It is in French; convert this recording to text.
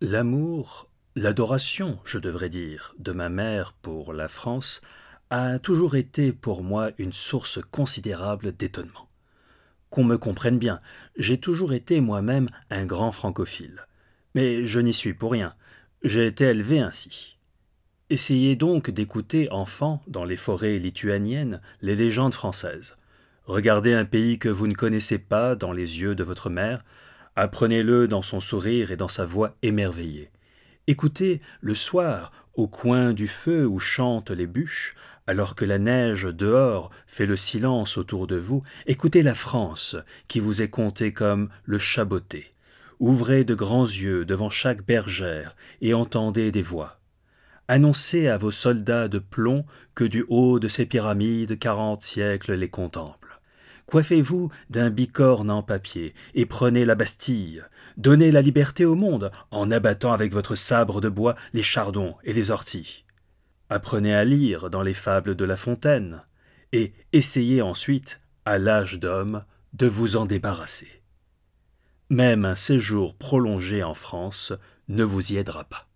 L'amour, l'adoration, je devrais dire, de ma mère pour la France a toujours été pour moi une source considérable d'étonnement. Qu'on me comprenne bien, j'ai toujours été moi-même un grand francophile. Mais je n'y suis pour rien, j'ai été élevé ainsi. Essayez donc d'écouter, enfant, dans les forêts lituaniennes, les légendes françaises. Regardez un pays que vous ne connaissez pas dans les yeux de votre mère, apprenez-le dans son sourire et dans sa voix émerveillée. Écoutez le soir, au coin du feu où chantent les bûches, alors que la neige dehors fait le silence autour de vous, écoutez la France qui vous est contée comme le chaboté. Ouvrez de grands yeux devant chaque bergère et entendez des voix. Annoncez à vos soldats de plomb que du haut de ces pyramides 40 siècles les contemplent. Coiffez-vous d'un bicorne en papier et prenez la Bastille. Donnez la liberté au monde en abattant avec votre sabre de bois les chardons et les orties. Apprenez à lire dans les fables de La Fontaine et essayez ensuite, à l'âge d'homme, de vous en débarrasser. Même un séjour prolongé en France ne vous y aidera pas.